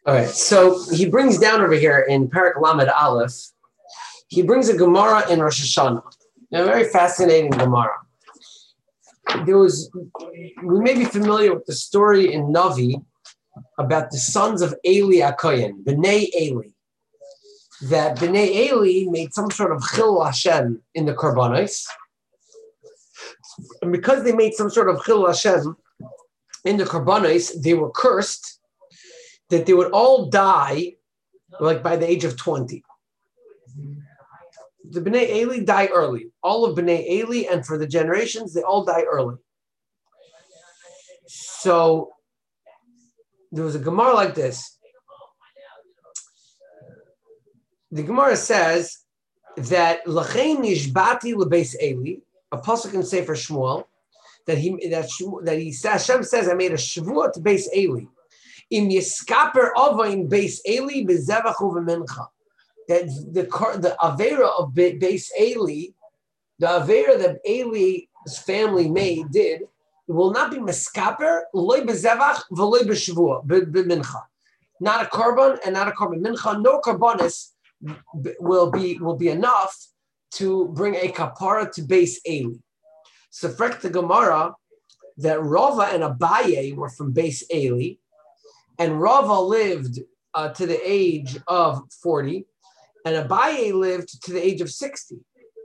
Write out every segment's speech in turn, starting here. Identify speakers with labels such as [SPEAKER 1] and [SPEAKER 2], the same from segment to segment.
[SPEAKER 1] All right, so he brings down over here in Perek Lamed Aleph, he brings a Gemara in Rosh Hashanah, a very fascinating Gemara. We may be familiar with the story in Navi about the sons of Eli HaKohen, Bnei Eli, that Bnei Eli made some sort of Chil Hashem in the Korbanos, and because they made some sort of Chil Hashem in the Korbanos, they were cursed that they would all die like by the age of 20. The Bnei Eli die early. All of Bnei Eli, and for the generations, they all die early. So there was a Gemara like this. The Gemara says that L'chein nishbati lebeis Eli, a pasuk in Sefer Shmuel, Hashem says, I made a shvuah to Beis Eli. Im yiskaper avayin Beis Eli bezevach uvemincha. That the avera of Beis Eli, the avera that Eli's family did, will not be miskaper loy bezevach v'loy b'shvuah b'mincha. Not a korban and not a korban mincha. No korbanis will be enough to bring a kapara to Beis Eli. So, frek the Gemara that Rava and Abaye were from Beis Eli, and Rava lived to the age of 40, and Abaye lived to the age of 60.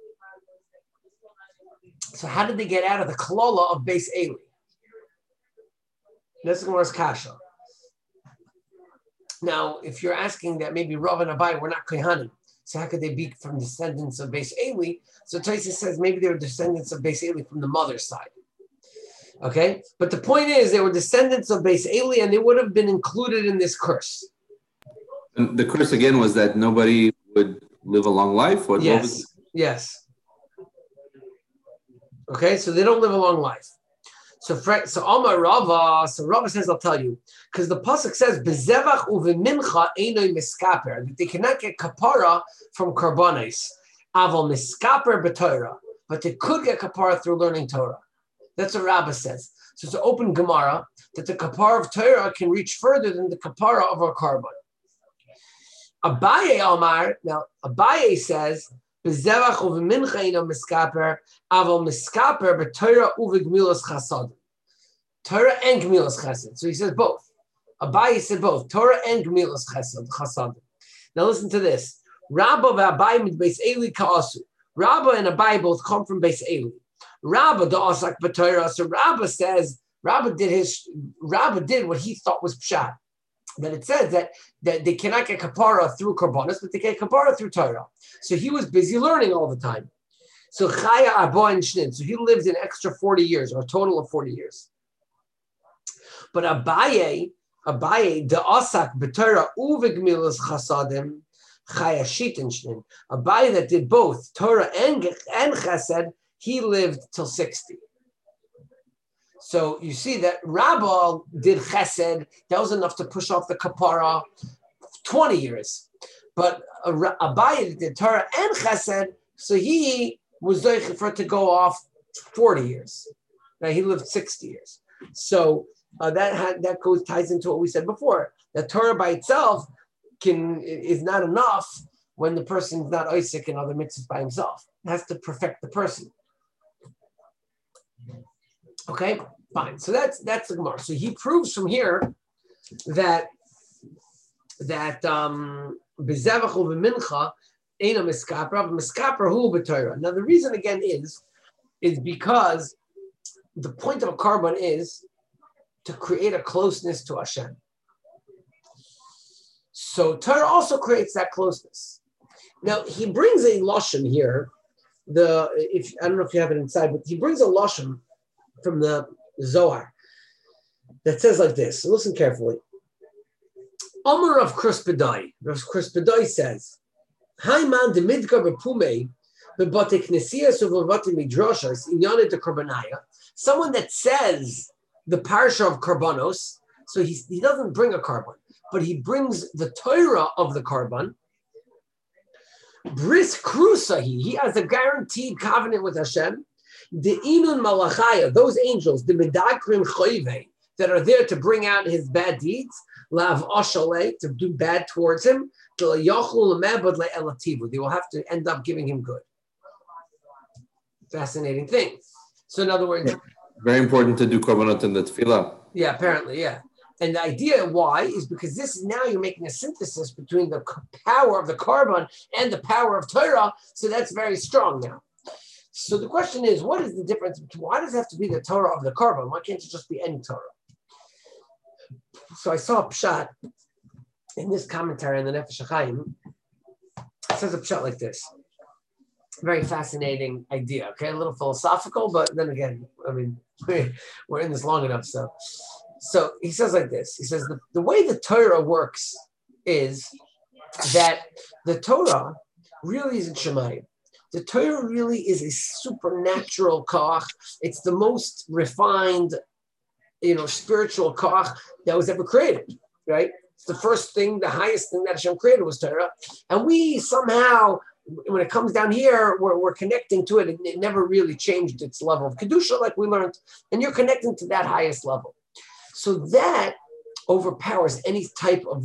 [SPEAKER 1] So, how did they get out of the klola of Beis Eli? That's the Gemara's kasha. Now, if you're asking that maybe Rava and Abaye were not kohanim, so how could they be from descendants of Beis Eli? So Tosfos says maybe they were descendants of Beis Eli from the mother's side. Okay? But the point is they were descendants of Beis Eli and they would have been included in this curse.
[SPEAKER 2] And the curse again was that nobody would live a long life?
[SPEAKER 1] Yes. Okay, so they don't live a long life. So Amar Rava, so Rava says, I'll tell you, because the pasuk says, "Bezevach uvemincha einoi miskaper," that they cannot get kapara from karbanos, aval miskaper b'Torah, but they could get kapara through learning Torah. That's what Rava says. So it's an open Gemara that the kapara of Torah can reach further than the kapara of our karban. Abaye Amar, now Abaye says, "Bezevach uvemincha einoi miskaper, aval miskaper b'Torah uvegmilos chasad." Torah and Gemilas Chesed. So he says both. Abaye said both. Torah and Gemilas Chesed. Now listen to this. Rabba v'Abaye mit Beis Eli ka'asu. Rabba and Abaye both come from Beis Eli. Rabba da'asak b'Torah. So Rabba says, Rabba did what he thought was pshat. That it says that they cannot get kapara through korbanos, but they get kapara through Torah. So he was busy learning all the time. So Chaya Abba and Shnin. So he lived an extra 40 years, or a total of 40 years. But Abaye, the Asak b'Torah uvegmilas chasadim chayashit and shnin. Abaye that did both Torah and Chesed, he lived till 60. So you see that Rabbah did Chesed, that was enough to push off the kapara 20 years. But Abaye did Torah and Chesed, so he was doich for it to go off 40 years. Now he lived 60 years. So that ties into what we said before. That Torah by itself is not enough when the person is not Isaac and other mitzvahs by himself. It has to perfect the person. Okay, fine. So that's the Gemara. So he proves from here that bezevach u'b'mincha eina miskaper, miskaper hu b'Torah. Now the reason again is because the point of a korban is to create a closeness to Hashem. So Torah also creates that closeness. Now he brings a lashon here. I don't know if you have it inside, but he brings a lashon from the Zohar that says like this. So listen carefully. Amar of Chris Bedai. Rav Chris Bedai says, "Haiman de midkar bepume bebate knesias uvavate midrashas inyane de korbanaya." Someone that says the parsha of karbanos, so he doesn't bring a karban, but he brings the Torah of the karban. Bris krusahi, he has a guaranteed covenant with Hashem. The inun malachaya, those angels, the medakrim choive, that are there to bring out his bad deeds. lav oshale, to do bad towards him, they will have to end up giving him good. Fascinating thing. So in other words,
[SPEAKER 2] very important to do korbanot in the tefillah.
[SPEAKER 1] Yeah, apparently, yeah. And the idea why is because this is now you're making a synthesis between the power of the korban and the power of Torah. So that's very strong now. So the question is, what is the difference? Why does it have to be the Torah of the korban? Why can't it just be any Torah? So I saw a pshat in this commentary on the Nefesh HaChaim. It says a pshat like this. Very fascinating idea. Okay, a little philosophical, but then again, I mean, we're in this long enough. So he says like this. He says the way the Torah works is that the Torah really isn't Shemayim. The Torah really is a supernatural koach. It's the most refined, spiritual koach that was ever created, right? It's the first thing, the highest thing that Hashem created was Torah. And we somehow, when it comes down here, we're connecting to it. It never really changed its level of Kedusha like we learned. And you're connecting to that highest level. So that overpowers any type of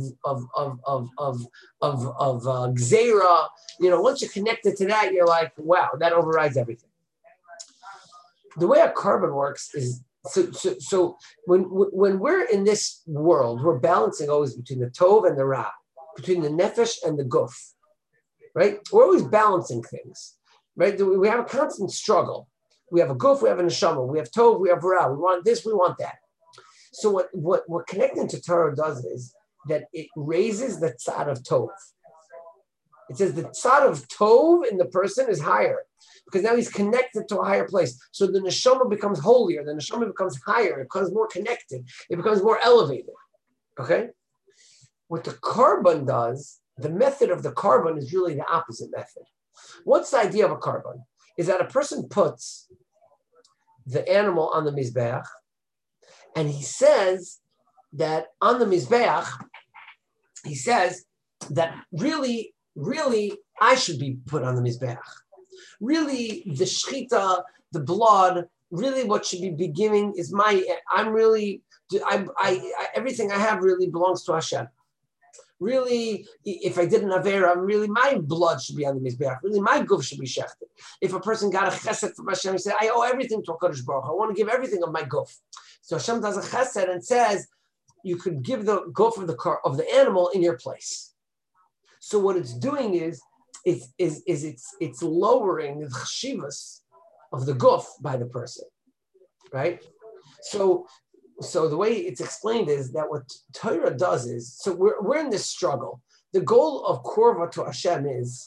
[SPEAKER 1] gzeira. Once you're connected to that, you're like, wow, that overrides everything. The way a korban works is so when we're in this world, we're balancing always between the tov and the ra, between the nefesh and the guf, right? We're always balancing things, right? We have a constant struggle. We have a guf, we have a neshama, we have tov, we have ra. We want this, we want that. So what connecting to Torah does is that it raises the tzad of tov. It says the tzad of tov in the person is higher because now he's connected to a higher place. So the neshama becomes holier, the neshama becomes higher, it becomes more connected, it becomes more elevated. Okay? What the korban does, the method of the korban is really the opposite method. What's the idea of a korban? Is that a person puts the animal on the mizbeach, and he says that on the Mizbeach, he says that really, I should be put on the Mizbeach. Really, the shechita, the blood, really what should be beginning is everything I have really belongs to Hashem. Really, if I did an Avera, really my blood should be on the Mizbeach. Really, my guf should be shechted. If a person got a chesed from Hashem, he said, I owe everything to HaKadosh Baruch Hu. I want to give everything of my guf. So Hashem does a chesed and says, you could give the guf of the animal in your place. So what it's doing is it's lowering the chshivas of the guf by the person, right? So the way it's explained is that what Torah does is, so we're in this struggle. The goal of korva to Hashem is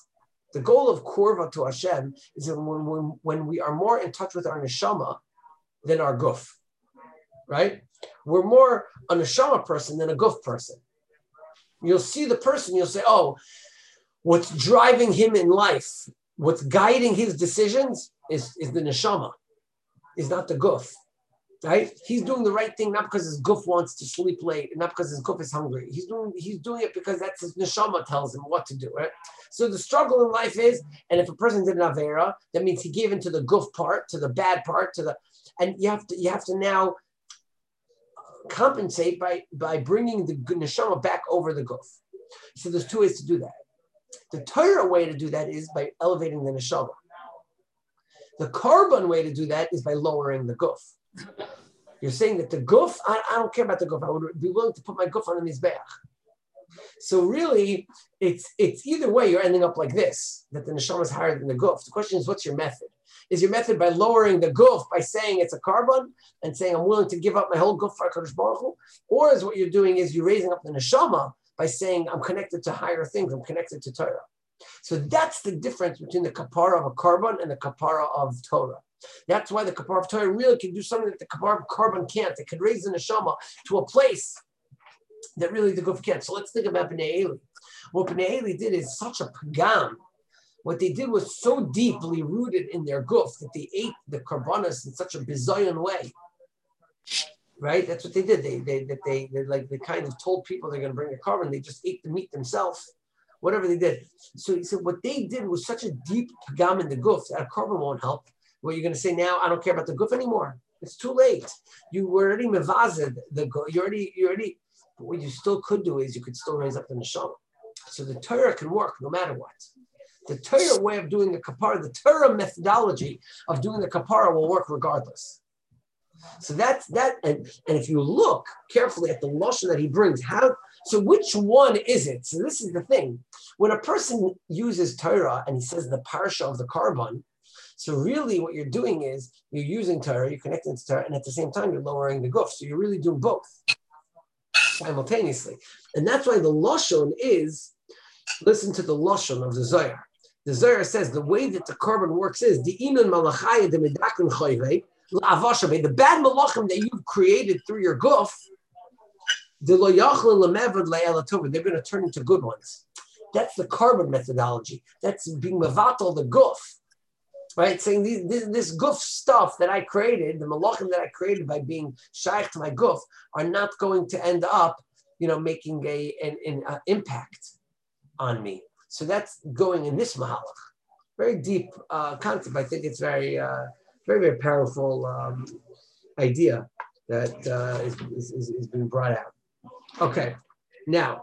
[SPEAKER 1] that when we are more in touch with our neshama than our guf, right? We're more a neshama person than a guf person. You'll see the person, you'll say, oh, what's driving him in life, what's guiding his decisions is the neshama, is not the guf. Right? He's doing the right thing not because his guf wants to sleep late, and not because his guf is hungry. He's doing it because that's his neshama tells him what to do. Right? So the struggle in life is, and if a person did an avera, that means he gave into the guf part, to the bad part, and you have to now compensate by bringing the neshama back over the guf. So there's two ways to do that. The Torah way to do that is by elevating the neshama. The korban way to do that is by lowering the guf. You're saying that the guf, I don't care about the guf. I would be willing to put my guf on the mizbeach. So really, it's either way. You're ending up like this, that the neshama is higher than the guf. The question is, what's your method? Is your method by lowering the guf by saying it's a korban and saying I'm willing to give up my whole guf for HaKadosh Baruch Hu? Or is what you're doing is you're raising up the neshama by saying I'm connected to higher things. I'm connected to Torah. So that's the difference between the kapara of a korban and the kapara of Torah. That's why the kapara of Torah really can do something that the kapara of korban can't. It can raise the neshama to a place that really the guf can't. So let's think about Bnei Eli. What Bnei Eli did is such a pagam. What they did was so deeply rooted in their guf that they ate the korbanos in such a bizayon way. Right? That's what they did. They kind of told people they're going to bring a korban. They just ate the meat themselves. Whatever they did. So he said what they did was such a deep pagam in the guf that a korban won't help. What you're going to say now, I don't care about the guf anymore. It's too late. You were already mevazed the guf. You already But what you still could do is you could still raise up the neshama. So the Torah can work no matter what. The Torah way of doing the kapara, the Torah methodology of doing the kapara will work regardless. So that's that. And if you look carefully at the lashon that he brings, so which one is it? So this is the thing. When a person uses Torah and he says the parsha of the korban, so really what you're doing is you're using Torah, you're connecting to Torah, and at the same time you're lowering the guf. So you're really doing both simultaneously. And that's why the lashon is, listen to the lashon of the Zohar. The Zohar says the way that the korban works is the inun malachaya de medakun choyve la'avashabe, the bad malachim that you've created through your guf, they're going to turn into good ones. That's the korban methodology. That's being mevatel the guf, right? Saying this guf stuff that I created, the malachim that I created by being shaykh to my guf, are not going to end up, making an impact on me. So that's going in this mahalach. Very deep concept. I think it's very, very, very powerful idea that is being brought out. Okay, now.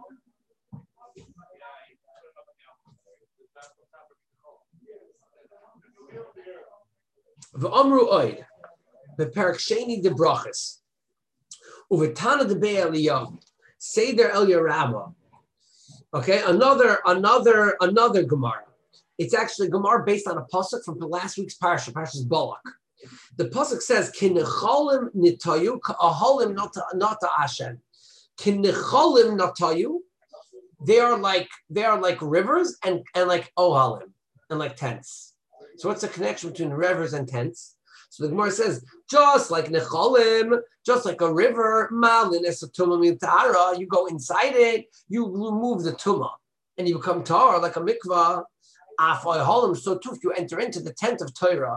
[SPEAKER 1] V'amru oid, beperek sheni de brachas, uvetana de bei Eliyahu, seder el Yerabah. Okay, another Gemara. It's actually a Gemara based on a pasuk from last week's parsha, Parshas Balak. The pasuk says, "Kinecholim nitayu ka'aholim nata Hashem." Kinecholim natayu. They are like rivers and like ohalim and like tents. So what's the connection between rivers and tents? So the Gemara says, just like necholim, just like a river, you go inside it, you remove the tumah, and you become tar like a mikvah. So too, if you enter into the tent of Torah,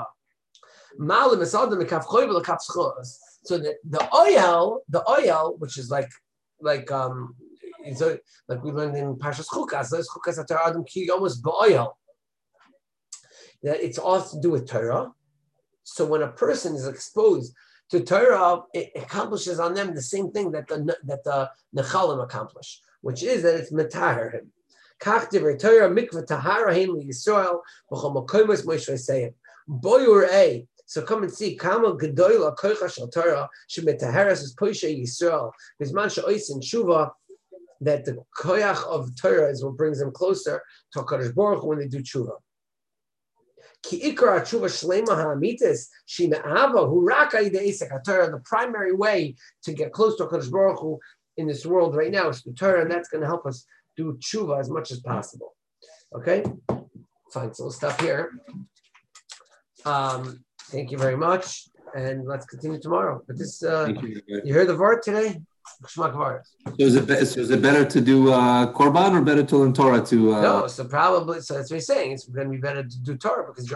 [SPEAKER 1] so the oil, which is like we learned in Parshas Chukas, almost ba'oil. That it's all to do with Torah. So when a person is exposed to Torah, it accomplishes on them the same thing that the Nechalim accomplish, which is that it's metaher him. Kach divrei Torah mikvah tahara hein liYisrael b'chol makomos Moshe sayim. Boyur a. So come and see kama gedola koicha shel Torah shemetaheres is poshe Yisrael. Bizman she'oisin shuva, that the koyach of Torah is what brings them closer to HaKadosh Baruch Hu when they do tshuva. The primary way to get close to HaKadosh Baruch Hu in this world right now is the Torah, and that's going to help us do tshuva as much as possible. Okay? Fine, so we'll stop here. Thank you very much, and let's continue tomorrow. But this, you heard the word today? So
[SPEAKER 2] is it better to do korban or better to learn Torah?
[SPEAKER 1] No, so probably, so that's what he's saying. It's going to be better to do Torah because you're